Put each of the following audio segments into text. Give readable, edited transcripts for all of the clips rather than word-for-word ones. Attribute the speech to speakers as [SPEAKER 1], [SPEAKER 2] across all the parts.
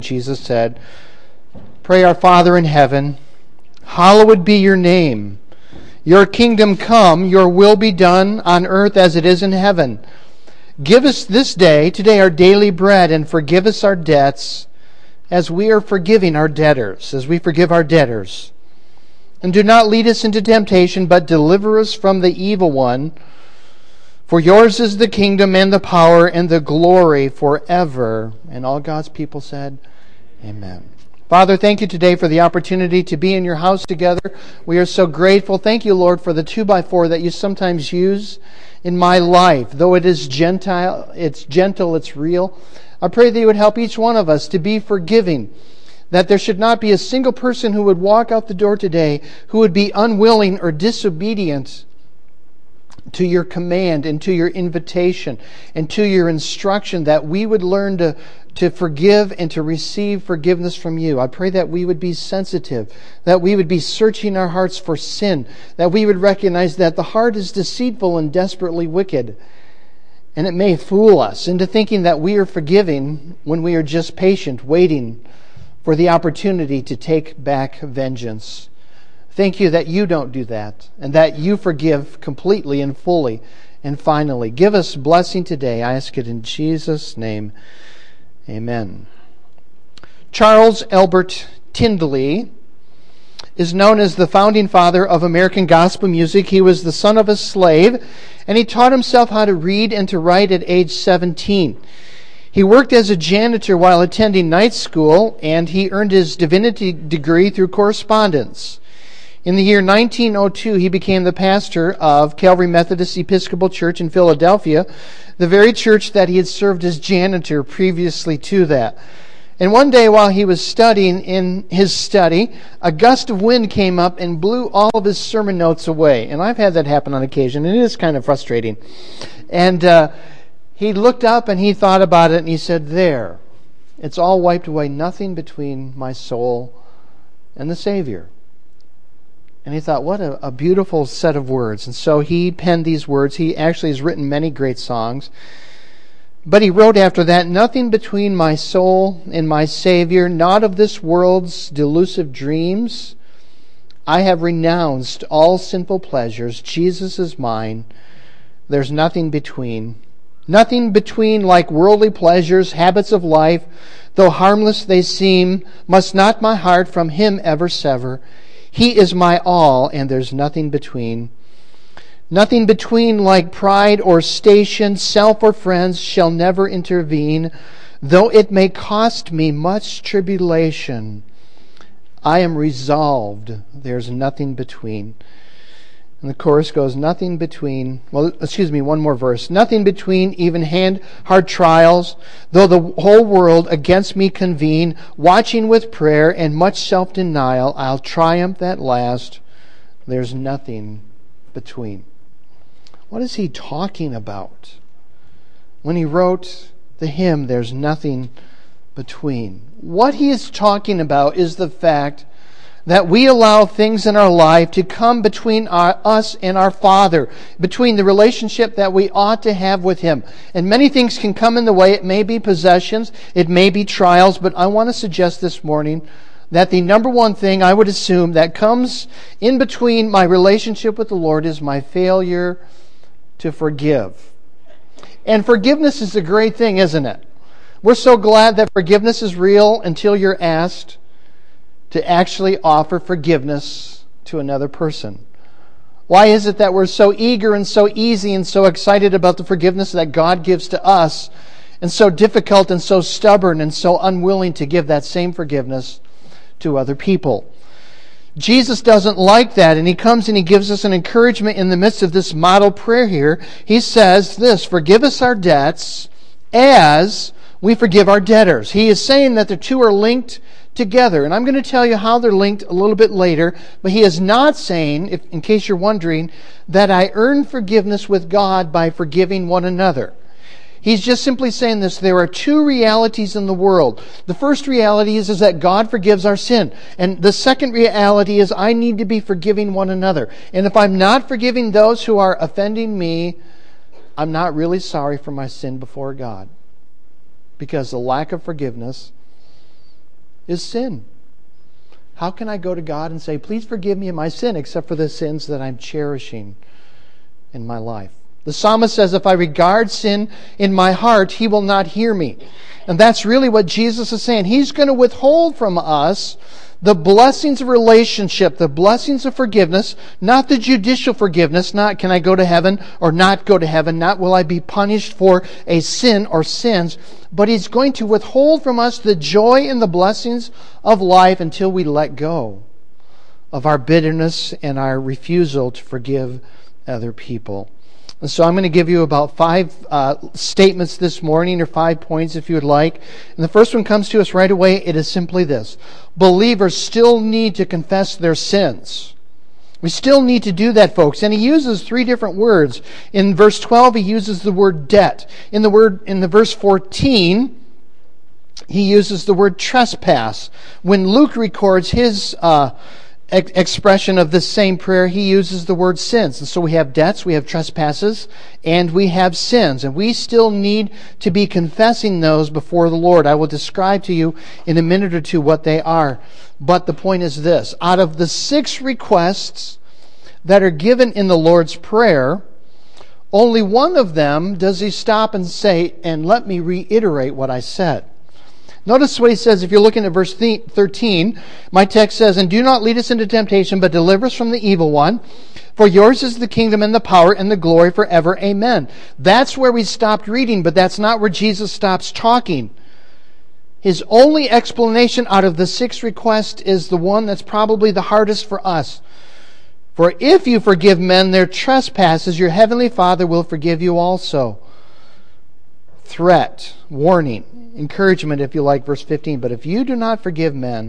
[SPEAKER 1] Jesus said, "Pray, our Father in heaven, hallowed be your name. Your kingdom come, your will be done on earth as it is in heaven. Give us this day, today, our daily bread, and forgive us our debts as we are forgiving our debtors, as we forgive our debtors. And do not lead us into temptation, but deliver us from the evil one. For yours is the kingdom and the power and the glory forever." And all God's people said, Amen. Father, thank you today for the opportunity to be in your house together. We are so grateful. Thank you, Lord, for the 2x4 that you sometimes use in my life. Though it is gentle, it's real. I pray that you would help each one of us to be forgiving, that there should not be a single person who would walk out the door today who would be unwilling or disobedient to your command and to your invitation and to your instruction, that we would learn to forgive and to receive forgiveness from you. I pray that we would be sensitive, that we would be searching our hearts for sin, that we would recognize that the heart is deceitful and desperately wicked, and it may fool us into thinking that we are forgiving when we are just patient, waiting for the opportunity to take back vengeance. Thank you that you don't do that, and that you forgive completely and fully and finally. Give us blessing today. I ask it in Jesus' name. Amen. Charles Albert Tindley is known as the founding father of American gospel music. He was the son of a slave, and he taught himself how to read and to write at age 17. He worked as a janitor while attending night school, and he earned his divinity degree through correspondence. In the year 1902, he became the pastor of Calvary Methodist Episcopal Church in Philadelphia, the very church that he had served as janitor previously to that. And one day while he was studying in his study, a gust of wind came up and blew all of his sermon notes away. And I've had that happen on occasion, and it is kind of frustrating. And he looked up and he thought about it, and he said, "There, it's all wiped away, nothing between my soul and the Savior." And he thought, what a beautiful set of words. And so he penned these words. He actually has written many great songs. But he wrote after that, "Nothing between my soul and my Savior, not of this world's delusive dreams. I have renounced all sinful pleasures. Jesus is mine. There's nothing between. Nothing between like worldly pleasures, habits of life. Though harmless they seem, must not my heart from Him ever sever. He is my all, and there's nothing between. Nothing between like pride or station, self or friends shall never intervene. Though it may cost me much tribulation, I am resolved, there's nothing between." And the chorus goes, nothing between, one more verse. "Nothing between, even hard trials, though the whole world against me convene, watching with prayer and much self-denial, I'll triumph at last. There's nothing between." What is he talking about when he wrote the hymn, "There's Nothing Between"? What he is talking about is the fact that we allow things in our life to come between us and our Father, between the relationship that we ought to have with Him. And many things can come in the way. It may be possessions, it may be trials, but I want to suggest this morning that the number one thing I would assume that comes in between my relationship with the Lord is my failure to forgive. And forgiveness is a great thing, isn't it? We're so glad that forgiveness is real until you're asked to actually offer forgiveness to another person. Why is it that we're so eager and so easy and so excited about the forgiveness that God gives to us, and so difficult and so stubborn and so unwilling to give that same forgiveness to other people? Jesus doesn't like that, and He comes and He gives us an encouragement in the midst of this model prayer here. He says this, "Forgive us our debts as we forgive our debtors." He is saying that the two are linked together. And I'm going to tell you how they're linked a little bit later. But he is not saying, in case you're wondering, that I earn forgiveness with God by forgiving one another. He's just simply saying this. There are two realities in the world. The first reality is that God forgives our sin. And the second reality is I need to be forgiving one another. And if I'm not forgiving those who are offending me, I'm not really sorry for my sin before God. Because the lack of forgiveness is sin. How can I go to God and say, please forgive me of my sin, except for the sins that I'm cherishing in my life? The psalmist says, if I regard sin in my heart, He will not hear me. And that's really what Jesus is saying. He's going to withhold from us the blessings of relationship, the blessings of forgiveness, not the judicial forgiveness, not can I go to heaven or not go to heaven, not will I be punished for a sin or sins, but He's going to withhold from us the joy and the blessings of life until we let go of our bitterness and our refusal to forgive other people. And so I'm going to give you about 5 statements this morning, or 5 points if you would like. And the first one comes to us right away. It is simply this. Believers still need to confess their sins. We still need to do that, folks. And he uses 3 different words. In verse 12, he uses the word debt. In the verse 14, he uses the word trespass. When Luke records his expression of this same prayer, he uses the word sins. And so we have debts, we have trespasses, and we have sins. And we still need to be confessing those before the Lord. I will describe to you in a minute or two what they are. But the point is this. Out of the 6 requests that are given in the Lord's Prayer, only one of them does he stop and say, and let me reiterate what I said. Notice what he says if you're looking at verse 13. My text says, and do not lead us into temptation, but deliver us from the evil one. For yours is the kingdom and the power and the glory forever. Amen. That's where we stopped reading, but that's not where Jesus stops talking. His only explanation out of the 6 requests is the one that's probably the hardest for us. For if you forgive men their trespasses, your heavenly Father will forgive you also. Threat, warning, encouragement if you like, verse 15. But if you do not forgive men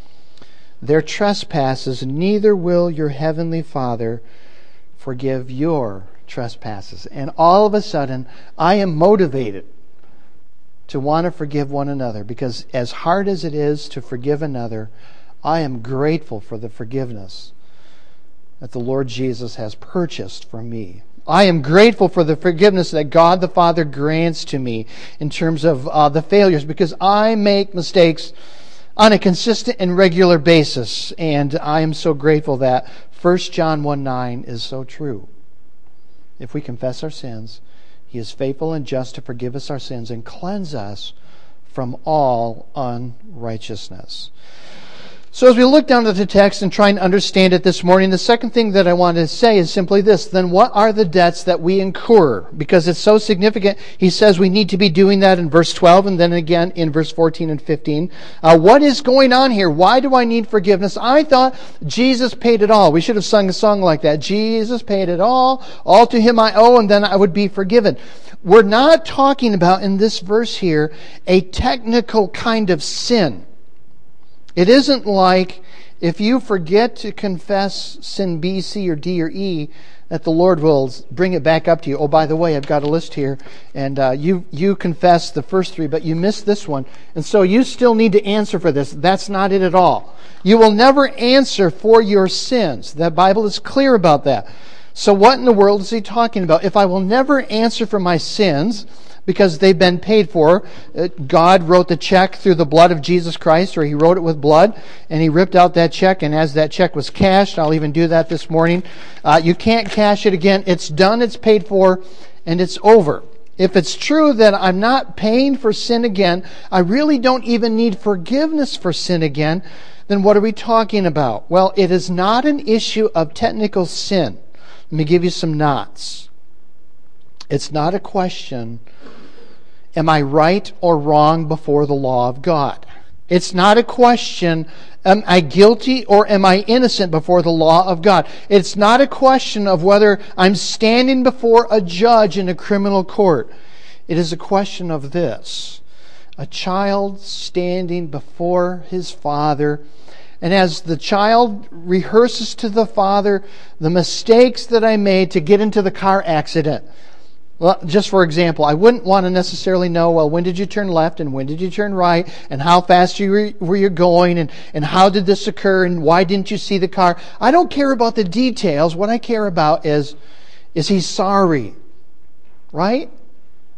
[SPEAKER 1] their trespasses, neither will your heavenly Father forgive your trespasses. And all of a sudden, I am motivated to want to forgive one another, because as hard as it is to forgive another, I am grateful for the forgiveness that the Lord Jesus has purchased for me. I am grateful for the forgiveness that God the Father grants to me in terms of the failures, because I make mistakes on a consistent and regular basis. And I am so grateful that 1 John 1:9 is so true. If we confess our sins, He is faithful and just to forgive us our sins and cleanse us from all unrighteousness. So as we look down at the text and try and understand it this morning, the second thing that I want to say is simply this. Then what are the debts that we incur? Because it's so significant. He says we need to be doing that in verse 12 and then again in verse 14 and 15. What is going on here? Why do I need forgiveness? I thought Jesus paid it all. We should have sung a song like that. Jesus paid it all to Him I owe, and then I would be forgiven. We're not talking about in this verse here a technical kind of sin. It isn't like if you forget to confess sin B, C, or D, or E, that the Lord will bring it back up to you. Oh, by the way, I've got a list here, and you confessed the first 3, but you missed this one, and so you still need to answer for this. That's not it at all. You will never answer for your sins. The Bible is clear about that. So what in the world is he talking about? If I will never answer for my sins, because they've been paid for. God wrote the check through the blood of Jesus Christ, or He wrote it with blood, and He ripped out that check, and as that check was cashed, I'll even do that this morning, you can't cash it again. It's done, it's paid for, and it's over. If it's true that I'm not paying for sin again, I really don't even need forgiveness for sin again, then what are we talking about? Well, it is not an issue of technical sin. Let me give you some knots. It's not a question, am I right or wrong before the law of God? It's not a question, am I guilty or am I innocent before the law of God? It's not a question of whether I'm standing before a judge in a criminal court. It is a question of this. A child standing before his father, and as the child rehearses to the father the mistakes that I made to get into the car accident. Well, just for example, I wouldn't want to necessarily know, well, when did you turn left and when did you turn right and how fast were you going and how did this occur and why didn't you see the car? I don't care about the details. What I care about is he sorry? Right?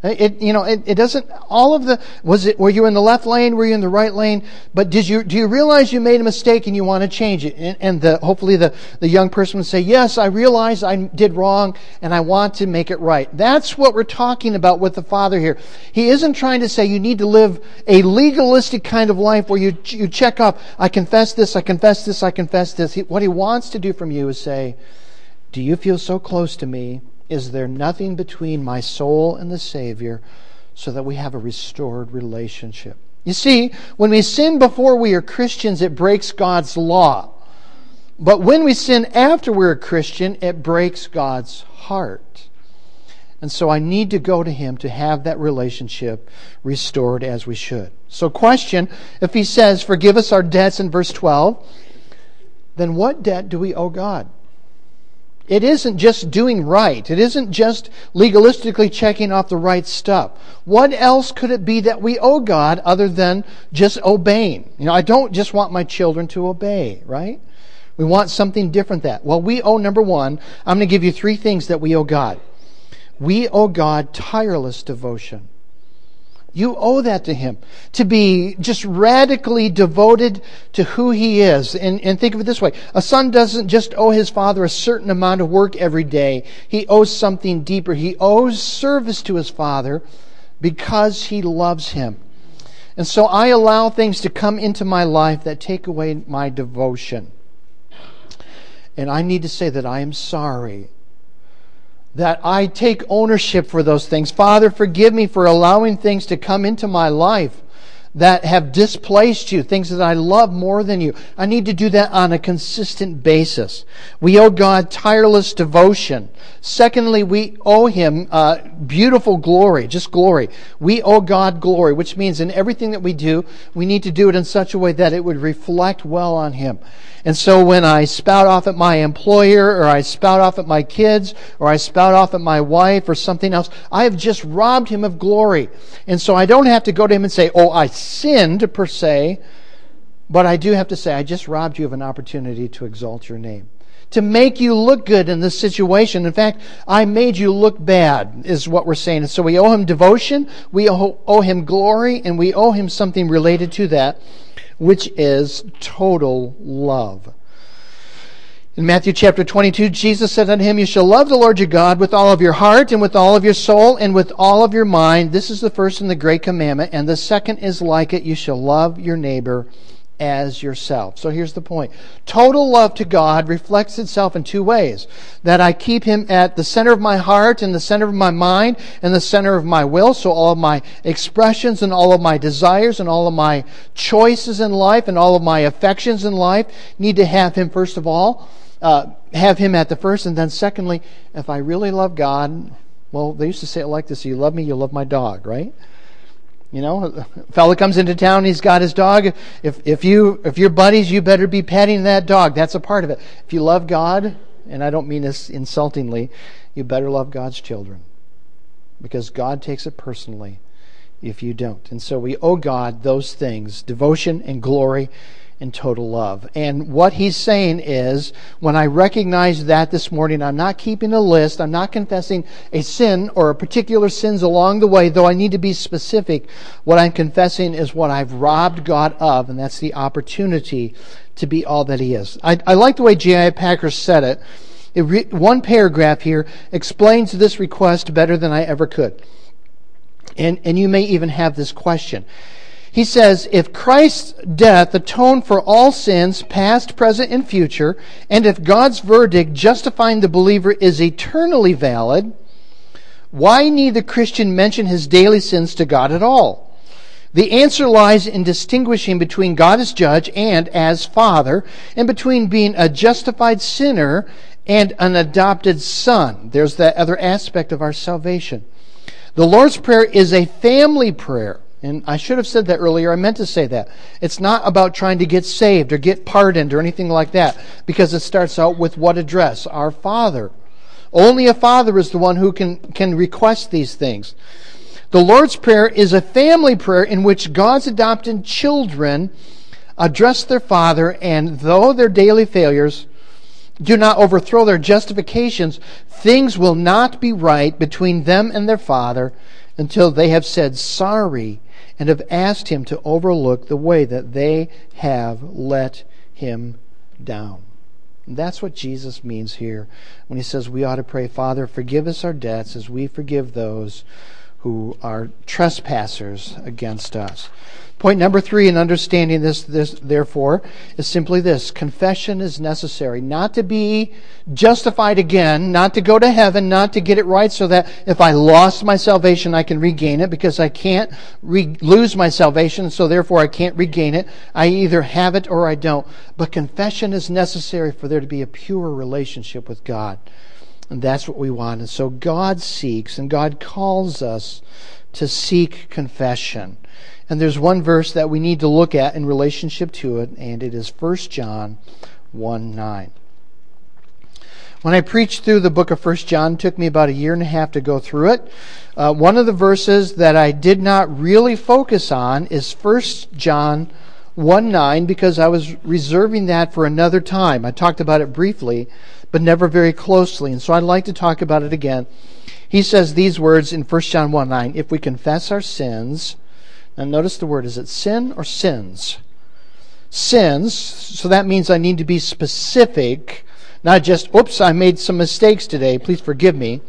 [SPEAKER 1] It doesn't, were you in the left lane? Were you in the right lane? But do you realize you made a mistake and you want to change it? And hopefully the young person would say, yes, I realize I did wrong and I want to make it right. That's what we're talking about with the Father here. He isn't trying to say you need to live a legalistic kind of life where you check off, I confess this, I confess this, I confess this. What He wants to do from you is say, do you feel so close to me? Is there nothing between my soul and the Savior so that we have a restored relationship? You see, when we sin before we are Christians, it breaks God's law. But when we sin after we're a Christian, it breaks God's heart. And so I need to go to Him to have that relationship restored as we should. So question, if He says, forgive us our debts in verse 12, then what debt do we owe God? It isn't just doing right. It isn't just legalistically checking off the right stuff. What else could it be that we owe God other than just obeying? I don't just want my children to obey, right? We want something different than that. Well, we owe, number one, I'm going to give you 3 things that we owe God. We owe God tireless devotion. You owe that to Him. To be just radically devoted to who He is. And think of it this way. A son doesn't just owe his father a certain amount of work every day. He owes something deeper. He owes service to his father because he loves him. And so I allow things to come into my life that take away my devotion. And I need to say that I am sorry, that I take ownership for those things. Father, forgive me for allowing things to come into my life that have displaced you, things that I love more than you. I need to do that on a consistent basis. We owe God tireless devotion. Secondly, we owe Him beautiful glory, just glory. We owe God glory, which means in everything that we do, we need to do it in such a way that it would reflect well on Him. And so when I spout off at my employer, or I spout off at my kids, or I spout off at my wife, or something else, I have just robbed Him of glory. And so I don't have to go to Him and say, oh, I sinned, per se, but I do have to say, I just robbed you of an opportunity to exalt your name, to make you look good in this situation. In fact, I made you look bad, is what we're saying. And so we owe Him devotion, we owe Him glory, and we owe Him something related to that, which is total love. In Matthew chapter 22, Jesus said unto him, you shall love the Lord your God with all of your heart, and with all of your soul, and with all of your mind. This is the first and the great commandment. And the second is like it, you shall love your neighbor as yourself. So here's the point. Total love to God reflects itself in 2 ways. That I keep Him at the center of my heart, and the center of my mind, and the center of my will. So all of my expressions and all of my desires and all of my choices in life and all of my affections in life need to have Him first of all. Have Him at the first. And then secondly, if I really love God, well, they used to say it like this, you love me, you love my dog, right? A fella comes into town, he's got his dog. If you're buddies, you better be petting that dog. That's a part of it. If you love God, and I don't mean this insultingly, you better love God's children. Because God takes it personally if you don't. And so we owe God those things, devotion and glory and total love. And what He's saying is, when I recognize that this morning, I'm not keeping a list, I'm not confessing a sin or a particular sins along the way, though I need to be specific. What I'm confessing is what I've robbed God of, and that's the opportunity to be all that He is. I like the way J.I. Packer said it. One paragraph here explains this request better than I ever could. And you may even have this question. He says, if Christ's death atoned for all sins, past, present, and future, and if God's verdict justifying the believer is eternally valid, why need the Christian mention his daily sins to God at all? The answer lies in distinguishing between God as judge and as Father, and between being a justified sinner and an adopted son. There's that other aspect of our salvation. The Lord's Prayer is a family prayer. And I should have said that earlier. I meant to say that. It's not about trying to get saved or get pardoned or anything like that, because it starts out with what address? Our Father. Only a father is the one who can request these things. The Lord's Prayer is a family prayer in which God's adopted children address their Father, and though their daily failures do not overthrow their justifications, things will not be right between them and their Father until they have said sorry and have asked him to overlook the way that they have let him down. And that's what Jesus means here when he says we ought to pray, Father, forgive us our debts as we forgive those who are trespassers against us. Point number 3 in understanding this, therefore, is simply this. Confession is necessary. Not to be justified again, not to go to heaven, not to get it right so that if I lost my salvation, I can regain it, because I can't lose my salvation, so therefore I can't regain it. I either have it or I don't. But confession is necessary for there to be a pure relationship with God. And that's what we want. And so God seeks and God calls us to seek confession. And there's one verse that we need to look at in relationship to it, and it is 1 John 1:9. When I preached through the book of 1 John, it took me about a year and a half to go through it. One of the verses that I did not really focus on is 1 John 1:9, because I was reserving that for another time. I talked about it briefly, but never very closely, and so I'd like to talk about it again. He says these words in 1 John 1:9, if we confess our sins. Now notice the word, is it sin or sins? Sins, so that means I need to be specific, not just, oops, I made some mistakes today, please forgive me.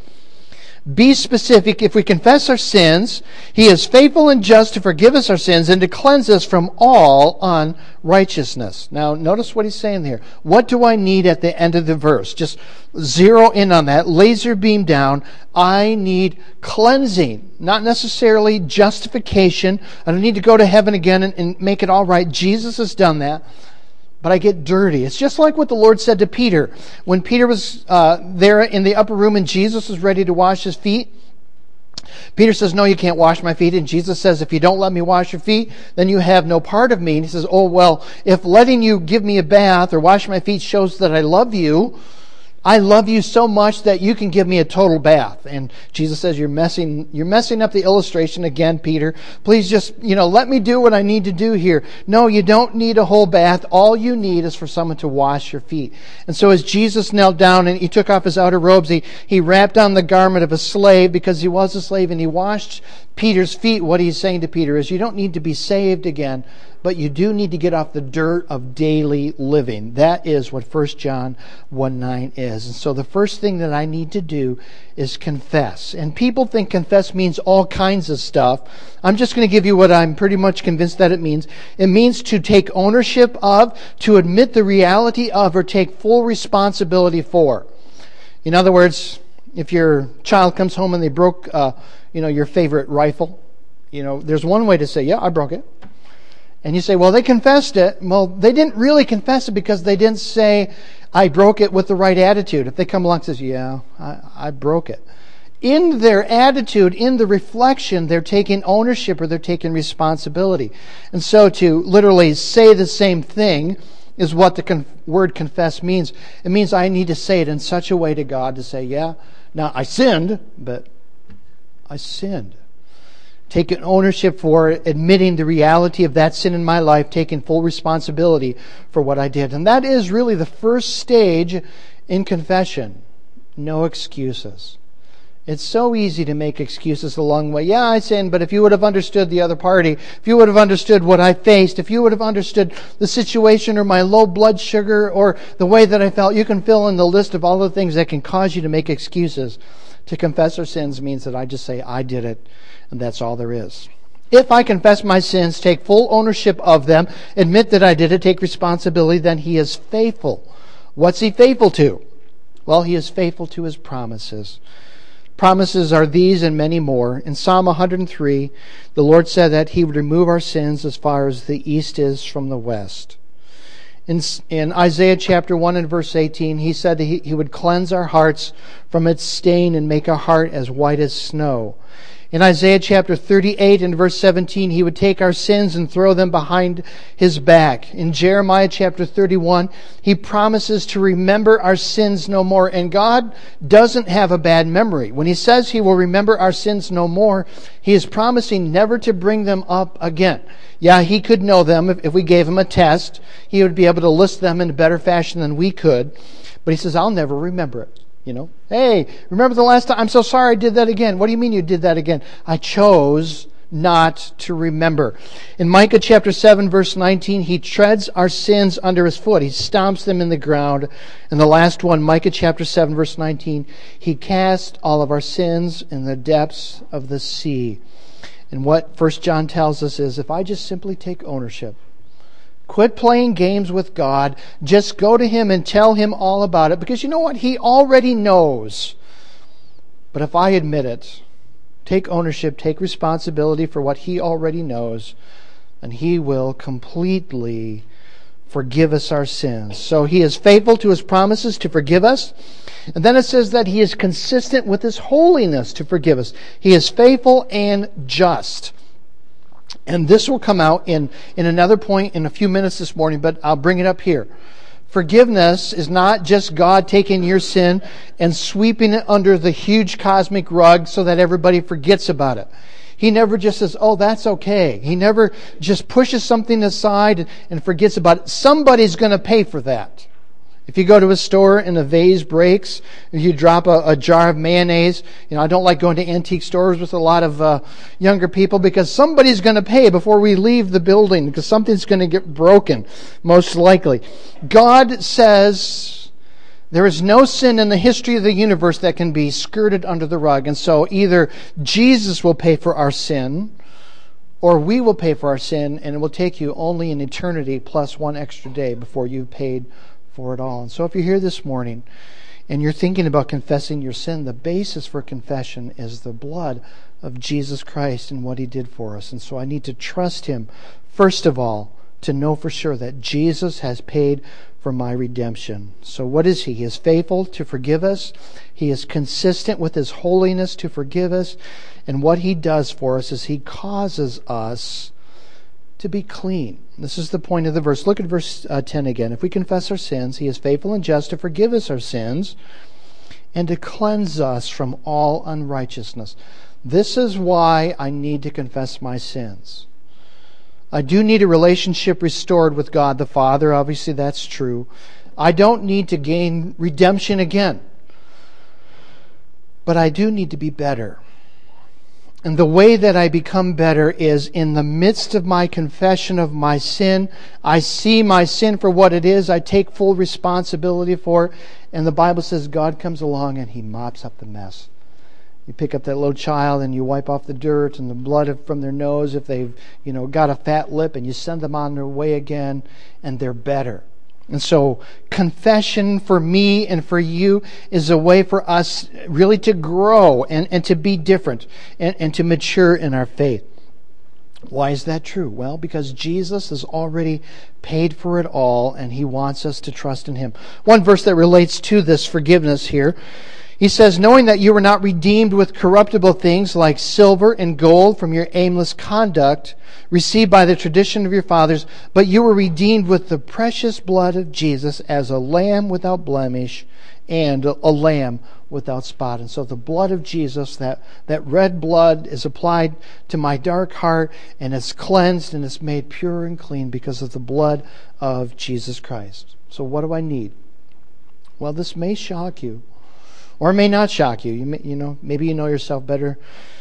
[SPEAKER 1] Be specific. If we confess our sins, He is faithful and just to forgive us our sins and to cleanse us from all unrighteousness. Now, notice what he's saying here. What do I need at the end of the verse? Just zero in on that. Laser beam down. I need cleansing. Not necessarily justification. I don't need to go to heaven again and make it all right. Jesus has done that. But I get dirty. It's just like what the Lord said to Peter. When Peter was there in the upper room and Jesus was ready to wash his feet, Peter says, no, you can't wash my feet. And Jesus says, if you don't let me wash your feet, then you have no part of me. And he says, oh, well, if letting you give me a bath or wash my feet shows that I love you so much that you can give me a total bath. And Jesus says, you're messing up the illustration again, Peter. Please just, let me do what I need to do here. No, you don't need a whole bath. All you need is for someone to wash your feet. And so as Jesus knelt down and he took off his outer robes, he wrapped on the garment of a slave because he was a slave, and he washed Peter's feet. What he's saying to Peter is, you don't need to be saved again, but you do need to get off the dirt of daily living. That is what 1 John 1:9 is. And so the first thing that I need to do is confess. And people think confess means all kinds of stuff. I'm just going to give you what I'm pretty much convinced that it means. It means to take ownership of, to admit the reality of, or take full responsibility for. In other words, if your child comes home and they broke your favorite rifle, there's one way to say, yeah, I broke it. And you say, well, they confessed it. Well, they didn't really confess it because they didn't say, I broke it with the right attitude. If they come along and says, yeah, I broke it. In their attitude, in the reflection, they're taking ownership or they're taking responsibility. And so to literally say the same thing is what the word confess means. It means I need to say it in such a way to God to say, yeah, now I sinned, but I sinned. Taking ownership for it, admitting the reality of that sin in my life, taking full responsibility for what I did. And that is really the first stage in confession. No excuses. It's so easy to make excuses along the way. Yeah, I sinned, but if you would have understood the other party, if you would have understood what I faced, if you would have understood the situation or my low blood sugar or the way that I felt, you can fill in the list of all the things that can cause you to make excuses. To confess our sins means that I just say, I did it, and that's all there is. If I confess my sins, take full ownership of them, admit that I did it, take responsibility, then He is faithful. What's He faithful to? Well, He is faithful to His promises. Promises are these and many more. In Psalm 103, the Lord said that He would remove our sins as far as the east is from the west. In Isaiah chapter 1 and verse 18, He said that He would cleanse our hearts from its stain and make our heart as white as snow. In Isaiah chapter 38 and verse 17, He would take our sins and throw them behind His back. In Jeremiah chapter 31, He promises to remember our sins no more. And God doesn't have a bad memory. When He says He will remember our sins no more, He is promising never to bring them up again. Yeah, He could know them. If we gave Him a test, He would be able to list them in a better fashion than we could. But He says, I'll never remember it. Hey, remember the last time? I'm so sorry I did that again. What do you mean you did that again? I chose not to remember. In Micah chapter 7, verse 19, he treads our sins under his foot. He stomps them in the ground. And the last one, Micah chapter 7, verse 19, he cast all of our sins in the depths of the sea. And what 1 John tells us is, if I just simply take ownership, quit playing games with God, just go to him and tell him all about it, because you know what? He already knows. But if I admit it, take ownership, take responsibility for what he already knows, and he will completely forgive us our sins. So he is faithful to his promises to forgive us. And then it says that he is consistent with his holiness to forgive us. He is faithful and just. And this will come out in another point in a few minutes this morning, but I'll bring it up here. Forgiveness is not just God taking your sin and sweeping it under the huge cosmic rug so that everybody forgets about it. He never just says, oh, that's okay. He never just pushes something aside and forgets about it. Somebody's going to pay for that. If you go to a store and a vase breaks, if you drop a jar of mayonnaise, I don't like going to antique stores with a lot of younger people, because somebody's going to pay before we leave the building, because something's going to get broken, most likely. God says there is no sin in the history of the universe that can be skirted under the rug. And so either Jesus will pay for our sin, or we will pay for our sin, and it will take you only an eternity plus one extra day before you've paid for it all. And so if you're here this morning and you're thinking about confessing your sin, the basis for confession is the blood of Jesus Christ and what he did for us. And so I need to trust him, first of all, to know for sure that Jesus has paid for my redemption. So what is he? He is faithful to forgive us. He is consistent with his holiness to forgive us. And what he does for us is he causes us to be clean. This is the point of the verse. Look at verse 10 again. If we confess our sins, he is faithful and just to forgive us our sins and to cleanse us from all unrighteousness. This is why I need to confess my sins. I do need a relationship restored with God the Father. Obviously, that's true. I don't need to gain redemption again. But I do need to be better. And the way that I become better is in the midst of my confession of my sin. I see my sin for what it is. I take full responsibility for it. And the Bible says God comes along and he mops up the mess. You pick up that little child and you wipe off the dirt and the blood from their nose if they've got a fat lip, and you send them on their way again, and they're better. And so confession for me and for you is a way for us really to grow and to be different and to mature in our faith. Why is that true? Well, because Jesus has already paid for it all, and he wants us to trust in him. One verse that relates to this forgiveness here, he says, knowing that you were not redeemed with corruptible things like silver and gold from your aimless conduct received by the tradition of your fathers, but you were redeemed with the precious blood of Jesus as a lamb without blemish and a lamb without spot. And so the blood of Jesus, that red blood, is applied to my dark heart, and it's cleansed and it's made pure and clean because of the blood of Jesus Christ. So what do I need? Well, this may shock you. Or may not shock you. Maybe you know yourself better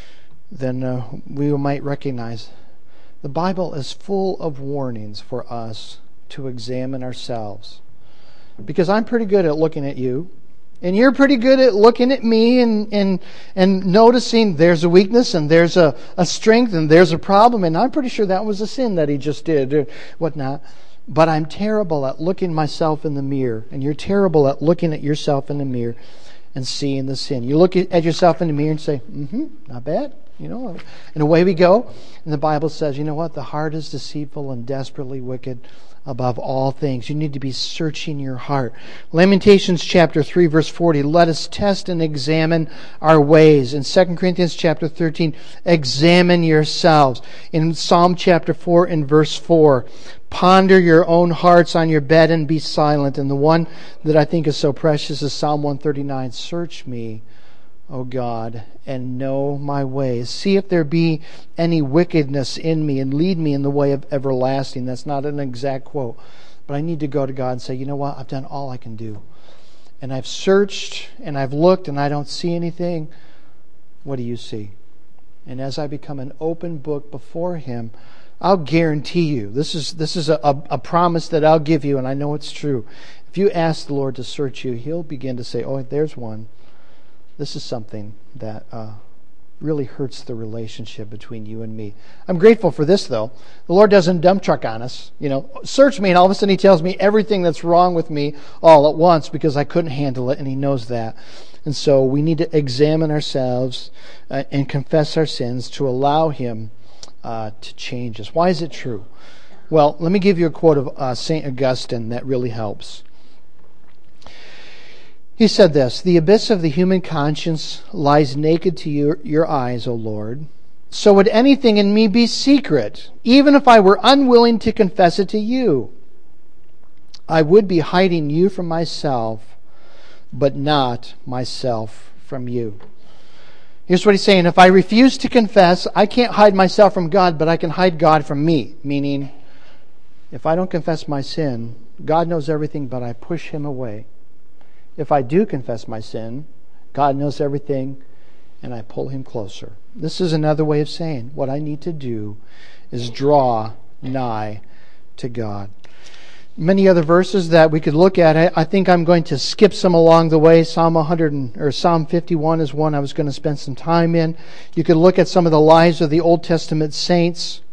[SPEAKER 1] than we might recognize. The Bible is full of warnings for us to examine ourselves. Because I'm pretty good at looking at you, and you're pretty good at looking at me and noticing there's a weakness and there's a strength and there's a problem, and I'm pretty sure that was a sin that he just did or whatnot. But I'm terrible at looking myself in the mirror, and you're terrible at looking at yourself in the mirror and seeing the sin. You look at yourself in the mirror and say, not bad. And away we go. And the Bible says, you know what? The heart is deceitful and desperately wicked above all things. You need to be searching your heart. Lamentations chapter 3, verse 40, let us test and examine our ways. In 2 Corinthians chapter 13, examine yourselves. In Psalm chapter 4 and verse 4, ponder your own hearts on your bed and be silent. And the one that I think is so precious is Psalm 139. Search me, O God, and know my ways. See if there be any wickedness in me, and lead me in the way of everlasting. That's not an exact quote. But I need to go to God and say, you know what? I've done all I can do. and I've searched and I've looked and I don't see anything, what do you see? And as I become an open book before Him, I'll guarantee you, this is a promise that I'll give you, and I know it's true. If you ask the Lord to search you, He'll begin to say, oh, there's one. This is something that really hurts the relationship between you and me. I'm grateful for this, though. The Lord doesn't dump truck on us. Search me, and all of a sudden He tells me everything that's wrong with me all at once because I couldn't handle it, and He knows that. And so we need to examine ourselves and confess our sins to allow Him to change us. Why is it true? Well, let me give you a quote of St. Augustine that really helps. He said this, "The abyss of the human conscience lies naked to your eyes, O Lord. So would anything in me be secret, even if I were unwilling to confess it to you? I would be hiding you from myself, but not myself from you." Here's what he's saying. If I refuse to confess, I can't hide myself from God, but I can hide God from me. Meaning, if I don't confess my sin, God knows everything, but I push Him away. If I do confess my sin, God knows everything, and I pull Him closer. This is another way of saying what I need to do is draw nigh to God. Many other verses that we could look at. I think I'm going to skip some along the way. Psalm 51 is one I was going to spend some time in. You could look at some of the lives of the Old Testament saints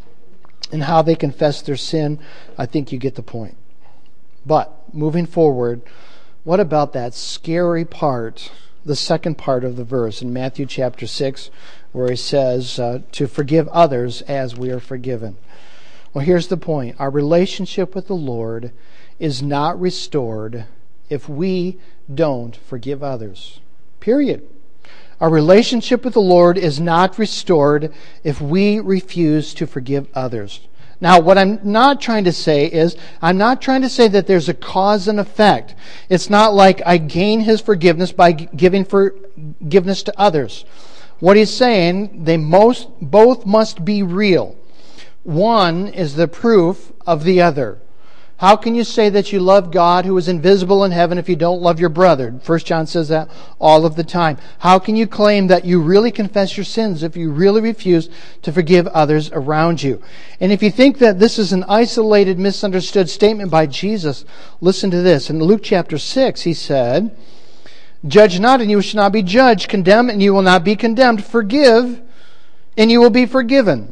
[SPEAKER 1] and how they confess their sin. I think you get the point. But moving forward, what about that scary part, the second part of the verse in Matthew chapter 6, where He says to forgive others as we are forgiven? Well, here's the point. Our relationship with the Lord is not restored if we don't forgive others. Period. Our relationship with the Lord is not restored if we refuse to forgive others. Now, what I'm not trying to say is, I'm not trying to say that there's a cause and effect. It's not like I gain His forgiveness by giving forgiveness to others. What He's saying, both must be real. One is the proof of the other. How can you say that you love God who is invisible in heaven if you don't love your brother? 1 John says that all of the time. How can you claim that you really confess your sins if you really refuse to forgive others around you? And if you think that this is an isolated, misunderstood statement by Jesus, listen to this. In Luke chapter 6, He said, "Judge not, and you shall not be judged. Condemn, and you will not be condemned. Forgive, and you will be forgiven."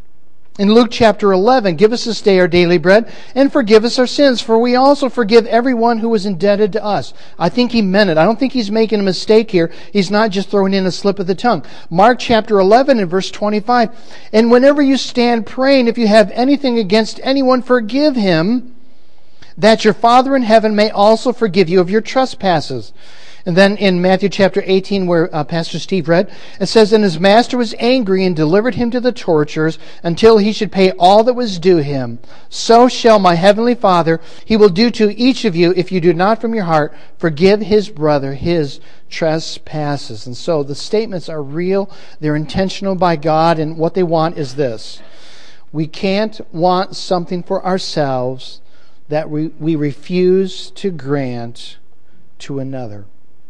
[SPEAKER 1] In Luke chapter 11, "Give us this day our daily bread, and forgive us our sins, for we also forgive everyone who is indebted to us." I think He meant it. I don't think He's making a mistake here. He's not just throwing in a slip of the tongue. Mark chapter 11 and verse 25, "And whenever you stand praying, if you have anything against anyone, forgive him, that your Father in heaven may also forgive you of your trespasses." And then in Matthew chapter 18, where Pastor Steve read, it says, "And his master was angry and delivered him to the torturers until he should pay all that was due him. So shall my heavenly Father, He will do to each of you if you do not from your heart forgive his brother his trespasses." And so the statements are real. They're intentional by God. And what they want is this. We can't want something for ourselves that we refuse to grant to another.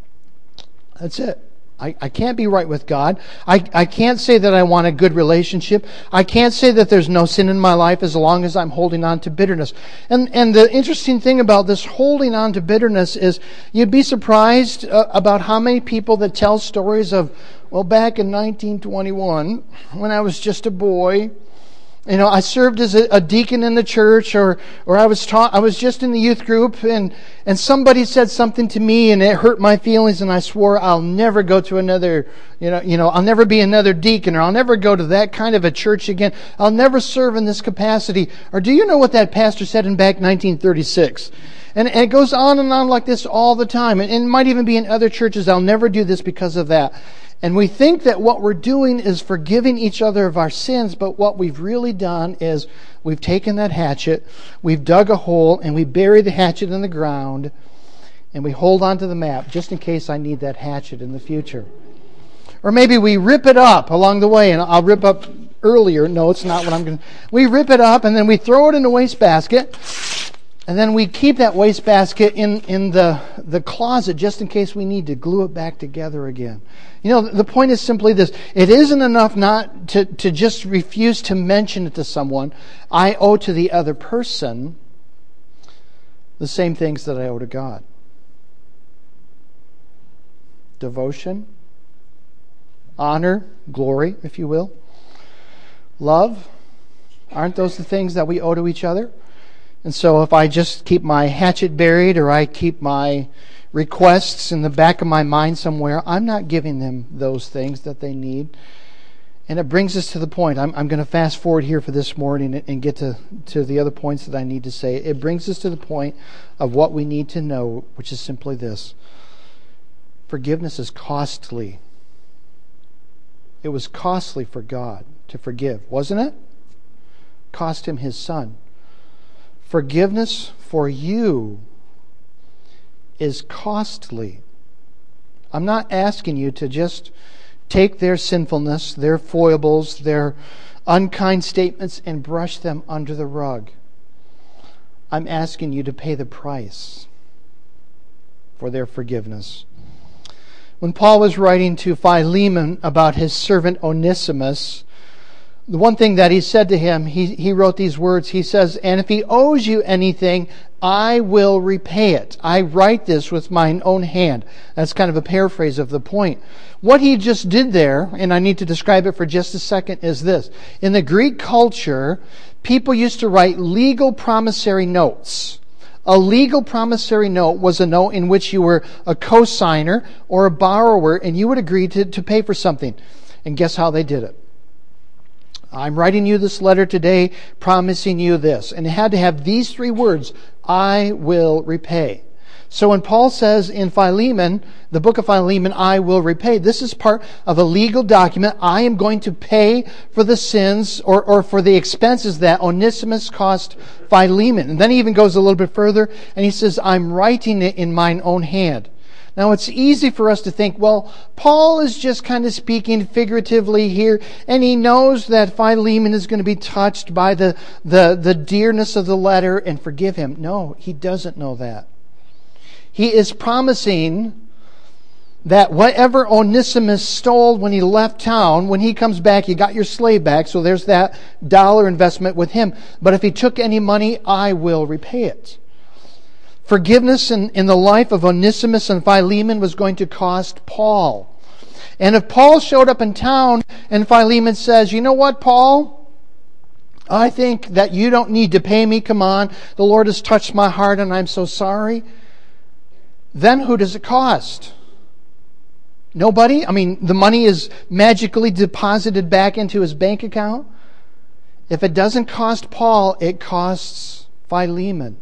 [SPEAKER 1] That's it. I can't be right with God. I can't say that I want a good relationship. I can't say that there's no sin in my life as long as I'm holding on to bitterness. And the interesting thing about this holding on to bitterness is you'd be surprised about how many people that tell stories of, well, back in 1921, when I was just a boy, I served as a deacon in the church, or I was just in the youth group, and somebody said something to me, and it hurt my feelings, and I swore I'll never go to another, I'll never be another deacon, or I'll never go to that kind of a church again. I'll never serve in this capacity. Or do you know what that pastor said in back 1936? And it goes on and on like this all the time. And it might even be in other churches. I'll never do this because of that. And we think that what we're doing is forgiving each other of our sins, but what we've really done is we've taken that hatchet, we've dug a hole, and we bury the hatchet in the ground, and we hold on to the map just in case I need that hatchet in the future. Or maybe we rip it up along the way, and I'll rip up earlier. No, it's not what I'm going to... We rip it up, and then we throw it in a wastebasket, And then we keep that wastebasket in the closet just in case we need to glue it back together again. You know, the point is simply this. It isn't enough not to just refuse to mention it to someone. I owe to the other person the same things that I owe to God. Devotion, honor, glory, if you will. Love. Aren't those the things that we owe to each other? And so if I just keep my hatchet buried or I keep my requests in the back of my mind somewhere, I'm not giving them those things that they need. And it brings us to the point. I'm going to fast forward here for this morning and get to the other points that I need to say. It brings us to the point of what we need to know, which is simply this. Forgiveness is costly. It was costly for God to forgive, wasn't it? Cost Him His Son. Forgiveness for you is costly. I'm not asking you to just take their sinfulness, their foibles, their unkind statements and brush them under the rug. I'm asking you to pay the price for their forgiveness. When Paul was writing to Philemon about his servant Onesimus, the one thing that he said to him, he wrote these words. He says, "And if he owes you anything, I will repay it. I write this with mine own hand." That's kind of a paraphrase of the point. What he just did there, and I need to describe it for just a second, is this. In the Greek culture, people used to write legal promissory notes. A legal promissory note was a note in which you were a co-signer or a borrower, and you would agree to pay for something. And guess how they did it? I'm writing you this letter today promising you this. And it had to have these three words, I will repay. So when Paul says in Philemon, the book of Philemon, I will repay, this is part of a legal document. I am going to pay for the sins or for the expenses that Onesimus cost Philemon. And then he even goes a little bit further and he says, I'm writing it in mine own hand. Now, it's easy for us to think, well, Paul is just kind of speaking figuratively here, and he knows that Philemon is going to be touched by the dearness of the letter and forgive him. No, he doesn't know that. He is promising that whatever Onesimus stole when he left town, when he comes back, you got your slave back, so there's that dollar investment with him. But if he took any money, I will repay it. Forgiveness in the life of Onesimus and Philemon was going to cost Paul. And if Paul showed up in town and Philemon says, you know what, Paul? I think that you don't need to pay me. Come on. The Lord has touched my heart and I'm so sorry. Then who does it cost? Nobody? I mean, the money is magically deposited back into his bank account. If it doesn't cost Paul, it costs Philemon.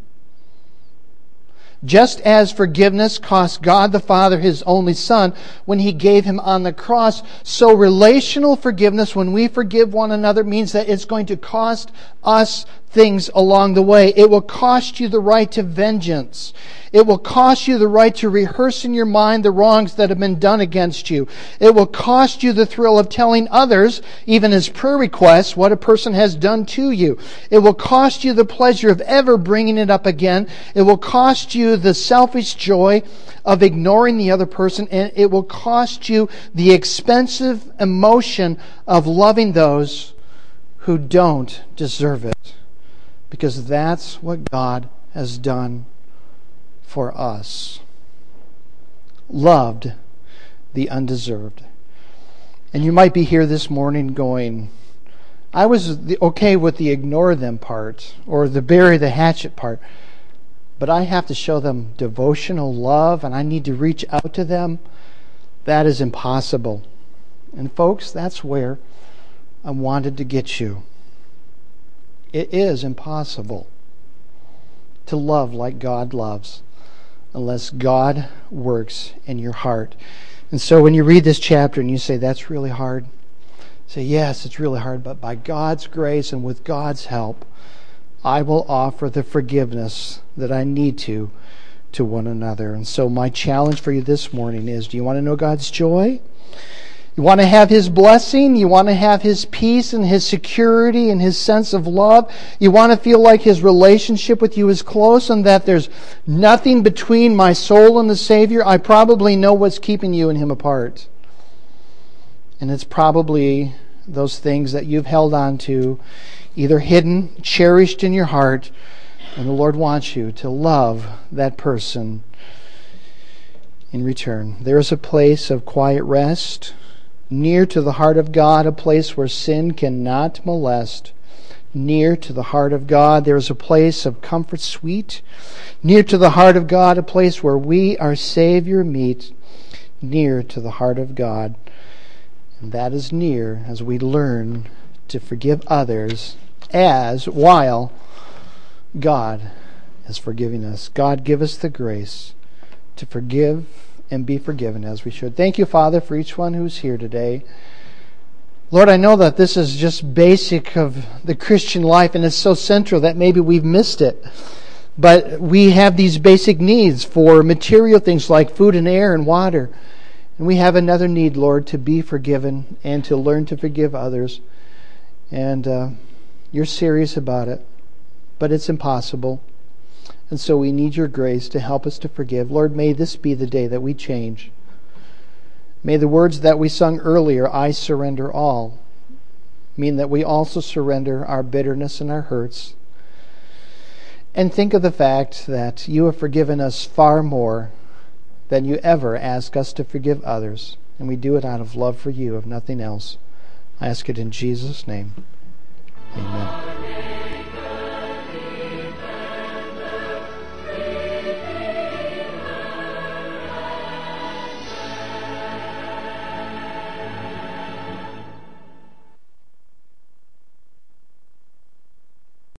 [SPEAKER 1] Just as forgiveness cost God the Father His only Son when He gave Him on the cross, so relational forgiveness, when we forgive one another, means that it's going to cost us things along the way. It will cost you the right to vengeance. It will cost you the right to rehearse in your mind the wrongs that have been done against you. It will cost you the thrill of telling others, even as prayer requests, what a person has done to you. It will cost you the pleasure of ever bringing it up again. It will cost you the selfish joy of ignoring the other person, and it will cost you the expensive emotion of loving those who don't deserve it. Because that's what God has done for us. Loved the undeserved. And you might be here this morning going, I was okay with the ignore them part or the bury the hatchet part, but I have to show them devotional love and I need to reach out to them. That is impossible. And folks, that's where I wanted to get you. It is impossible to love like God loves unless God works in your heart. And so when you read this chapter and you say, that's really hard, say, yes, it's really hard, but by God's grace and with God's help, I will offer the forgiveness that I need to one another. And so my challenge for you this morning is, do you want to know God's joy? You want to have His blessing. You want to have His peace and His security and His sense of love. You want to feel like His relationship with you is close and that there's nothing between my soul and the Savior. I probably know what's keeping you and Him apart. And it's probably those things that you've held on to, either hidden, cherished in your heart, and the Lord wants you to love that person in return. There is a place of quiet rest, near to the heart of God, a place where sin cannot molest. Near to the heart of God, there is a place of comfort sweet. Near to the heart of God, a place where we, our Savior, meet. Near to the heart of God. And that is near as we learn to forgive others while God is forgiving us. God, give us the grace to forgive and be forgiven as we should. Thank you, Father, for each one who's here today. Lord, I know that this is just basic of the Christian life, and it's so central that maybe we've missed it. But we have these basic needs for material things like food and air and water. And we have another need, Lord, to be forgiven and to learn to forgive others. And you're serious about it, but it's impossible. And so we need your grace to help us to forgive. Lord, may this be the day that we change. May the words that we sung earlier, I surrender all, mean that we also surrender our bitterness and our hurts. And think of the fact that you have forgiven us far more than you ever ask us to forgive others. And we do it out of love for you, if nothing else. I ask it in Jesus' name. Amen.